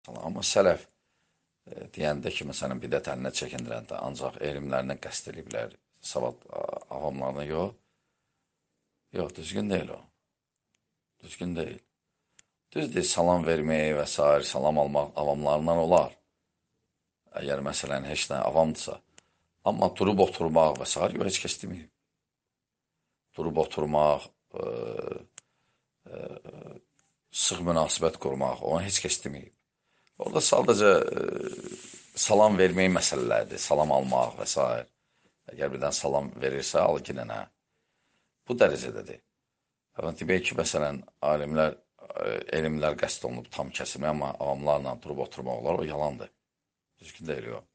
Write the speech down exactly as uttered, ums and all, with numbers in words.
Amma sələf e, deyəndə ki, məsələn, bidət əlinə çəkindirəndə ancaq elmlərindən qəsd ediblər, savad avamlarına yox. Yox, düzgün deyil o. Düzgün deyil. Düzdür, salam vermək və s. salam almaq avamlarından olar. Əgər məsələn heç nə avamdırsa. Amma durub oturmaq və s. yox, heç kəs deməyib. Durub oturmaq, e, e, sıx münasibət qurmaq, onu heç kəs deməyib. Orada sadəcə e, salam vermək məsələləridir, salam almaq və s. Əgər birdən salam verirsə, al ki, nənə. Bu dərəcədədir. Demək ki, məsələn, alimlər, e, elmlər qəsd olunub tam kəsilmək, amma avamlarla durub oturmaq olar, o yalandır. Düzgün deyil, yox.